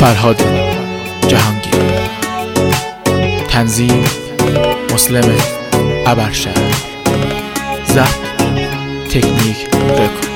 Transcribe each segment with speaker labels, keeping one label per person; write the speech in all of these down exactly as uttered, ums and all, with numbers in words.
Speaker 1: فرهاد جهانگیر. تنظیم مسلم ابرشهر. ضبط تکنیک رکورد.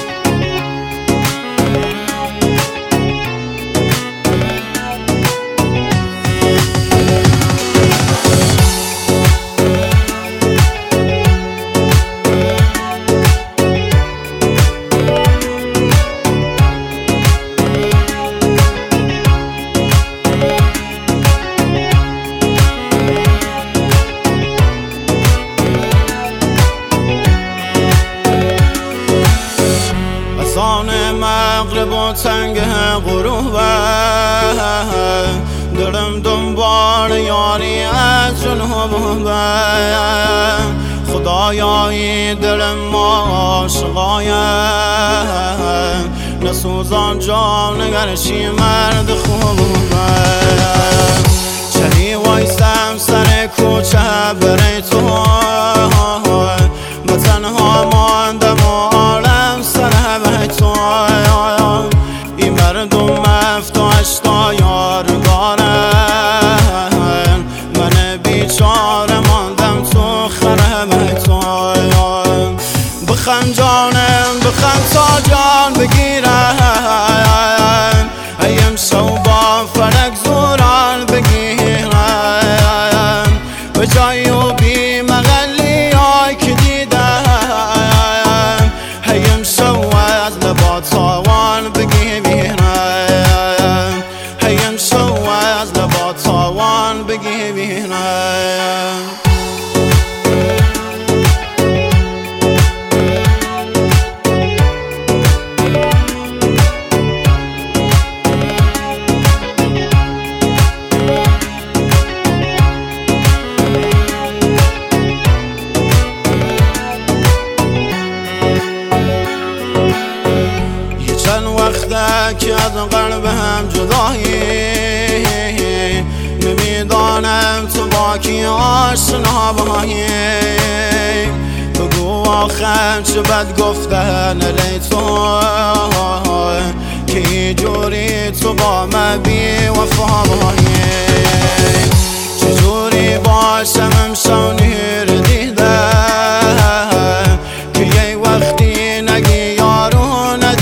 Speaker 2: مغرب و تنگ غروب دلم دنبال یاری از جنوب خدایایی دل ما عاشقای نسوزان جام نگرشی مرد خوب چنی وایستم سر کوچه برای تو با تنها ماندم و عالم سر به تو این مردم افتا اشتا یار دارن من بیچاره ماندم تو خرم تو بخم جانم بخم تا جان بگیرم ایم شو با فلک زوران بگیرم به جای و بی مغلی های که دیدم ایم شو از لبا تاوان بگیرم ایم شو از لبا تاوان بگیرم که از قلب هم جدایی نمیدانم تو با کی آشنا بایی بگو آخر چه بد گفتن علی تو که جوری تو با من بی وفا بایی چجوری باشم امشو نیر دیدم که یه وقتی نگی یارو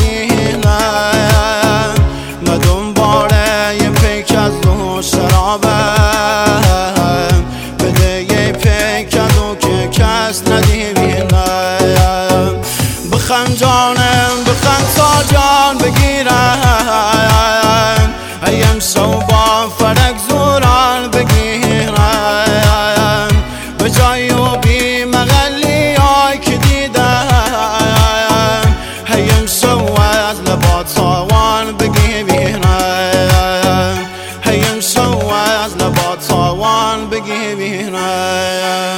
Speaker 2: شرابم بده یه پیکدو که کس ندیبینم بخم جانم بخم تا جان بگیرم ایم شو با فلک زوران بگیرم به جای و بی مغلی های که دیدم ایم شو از لبا تاوان بگیرم ایم شو از لبا تاوان بگیرم